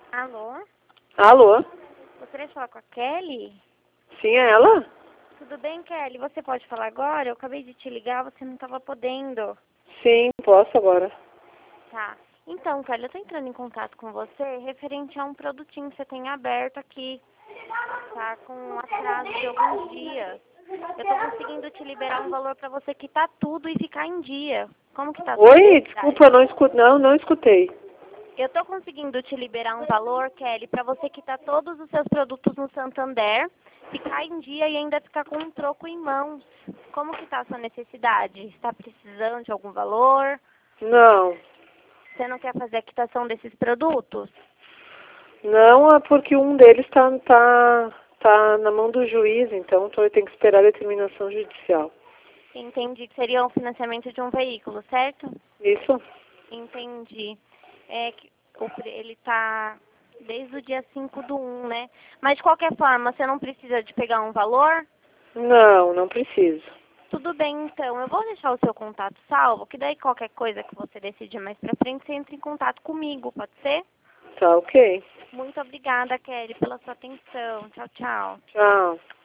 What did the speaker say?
Alô? Alô? Gostaria de falar com a Kelly? Sim, é ela? Tudo bem, Kelly? Você pode falar agora? Eu acabei de te ligar, você não estava podendo. Sim, posso agora. Tá. Então, Kelly, eu tô entrando em contato com você referente a um produtinho que você tem aberto aqui. Tá com um atraso de alguns dias. Eu tô conseguindo te liberar um valor para você quitar tudo e ficar em dia. Como que tá a sua Oi, necessidade? desculpa, eu não escutei. Eu tô conseguindo te liberar um valor, Kelly, para você quitar todos os seus produtos no Santander, ficar em dia e ainda ficar com um troco em mãos. Como que tá a sua necessidade? Está precisando de algum valor? Não, Você não quer fazer a quitação desses produtos? não é porque um deles tá na mão do juiz, então eu tenho que esperar a determinação judicial. Entendi que seria o financiamento de um veículo, certo? Isso? Entendi. É que ele tá desde o dia 5/1, né? Mas de qualquer forma, você não precisa de pegar um valor? Não, não preciso. Tudo bem, então. Eu vou deixar o seu contato salvo, que daí qualquer coisa que você decidir mais pra frente, você entra em contato comigo, pode ser? Tá ok. Muito obrigada, Kelly, pela sua atenção. Tchau, tchau. Tchau.